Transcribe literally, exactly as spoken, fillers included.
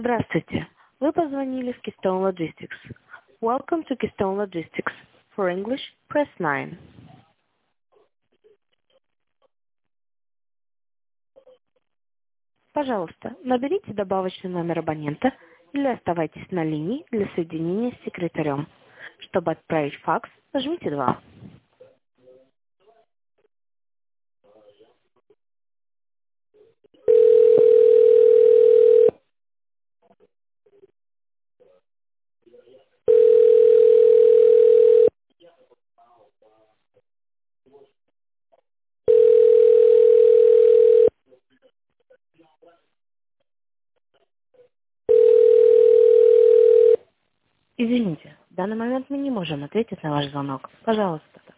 Здравствуйте. Вы позвонили в Keystone Logistics. Welcome to Keystone Logistics. For English, press nine. Пожалуйста, наберите добавочный номер абонента или оставайтесь на линии для соединения с секретарем. Чтобы отправить факс, нажмите два. Извините, в данный момент мы не можем ответить на ваш звонок. Пожалуйста,